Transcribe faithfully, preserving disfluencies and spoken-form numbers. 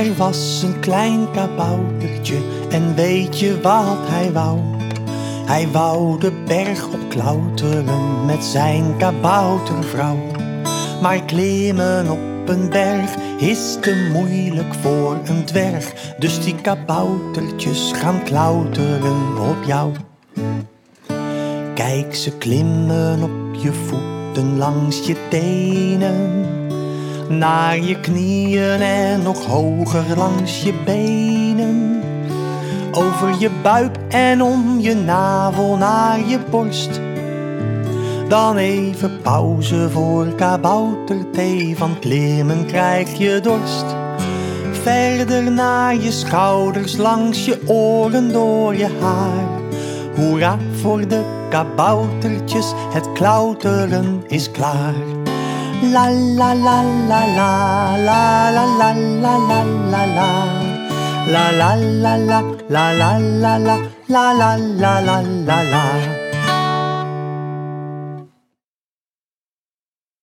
Er was een klein kaboutertje en weet je wat hij wou? Hij wou de berg opklauteren met zijn kaboutervrouw. Maar klimmen op een berg is te moeilijk voor een dwerg. Dus die kaboutertjes gaan klauteren op jou. Kijk, ze klimmen op je voeten, langs je tenen, naar je knieën en nog hoger langs je benen. Over je buik en om je navel naar je borst. Dan even pauze voor kabouterthee, van klimmen krijg je dorst. Verder naar je schouders, langs je oren, door je haar. Hoera voor de kaboutertjes, het klauteren is klaar. La la la la la la la la la la la la. La la la la la la la la la la la la la.